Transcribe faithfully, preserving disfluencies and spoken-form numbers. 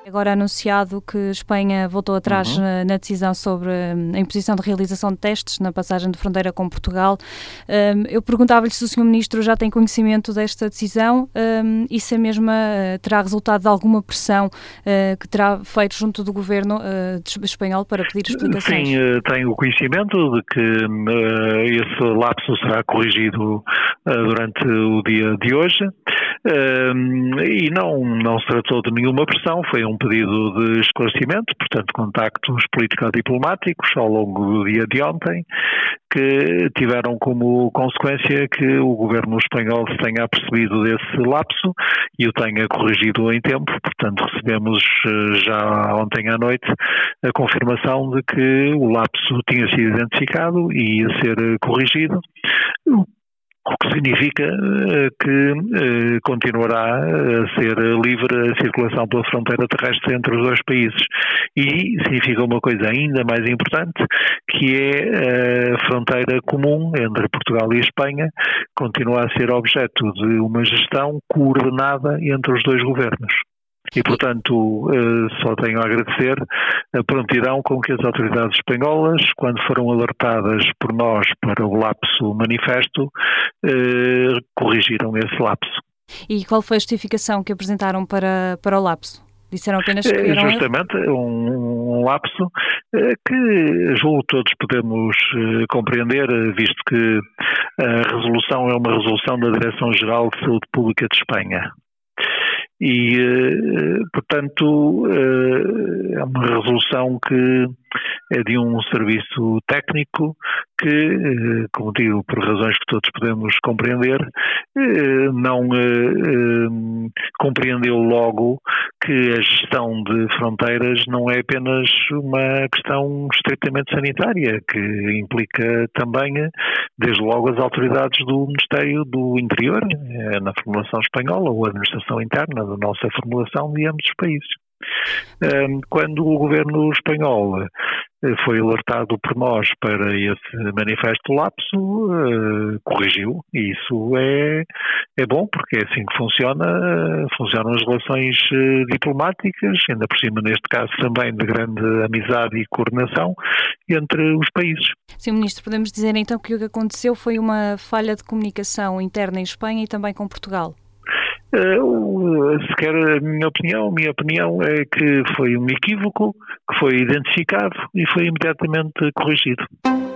Agora anunciado que Espanha voltou atrás uhum. na, na decisão sobre a imposição de realização de testes na passagem de fronteira com Portugal. Um, eu perguntava-lhe se o senhor Ministro já tem conhecimento desta decisão um, e se a mesma uh, terá resultado de alguma pressão uh, que terá feito junto do Governo uh, espanhol para pedir explicações. Sim, uh, tenho conhecimento de que uh, esse lapso será corrigido uh, durante o dia de hoje. Uh, e não, não se tratou de nenhuma pressão, foi um pedido de esclarecimento, portanto contactos político-diplomáticos ao longo do dia de ontem, que tiveram como consequência que o governo espanhol se tenha apercebido desse lapso e o tenha corrigido em tempo. Portanto, recebemos já ontem à noite a confirmação de que o lapso tinha sido identificado e ia ser corrigido, o que significa que eh, continuará a ser livre a circulação pela fronteira terrestre entre os dois países. E significa uma coisa ainda mais importante, que é a fronteira comum entre Portugal e Espanha continua a ser objeto de uma gestão coordenada entre os dois governos. E, portanto, só tenho a agradecer a prontidão com que as autoridades espanholas, quando foram alertadas por nós para o lapso manifesto, corrigiram esse lapso. E qual foi a justificação que apresentaram para, para o lapso? Disseram apenas que eram... Justamente, um, um lapso que julgo todos podemos compreender, visto que a resolução é uma resolução da Direção-Geral de Saúde Pública de Espanha. E, portanto, é uma resolução que é de um serviço técnico que, como digo, por razões que todos podemos compreender, não compreendeu logo que a gestão de fronteiras não é apenas uma questão estritamente sanitária, que implica também, desde logo, as autoridades do Ministério do Interior, na formulação espanhola, ou a administração interna da nossa formulação de ambos os países. Quando o governo espanhol foi alertado por nós para esse manifesto lapso, corrigiu, e isso é, é bom, porque é assim que funciona, funcionam as relações diplomáticas, ainda por cima neste caso também de grande amizade e coordenação entre os países. senhor Ministro, podemos dizer então que o que aconteceu foi uma falha de comunicação interna em Espanha e também com Portugal? Uh, se quer a minha opinião, a minha opinião é que foi um equívoco, que foi identificado e foi imediatamente corrigido.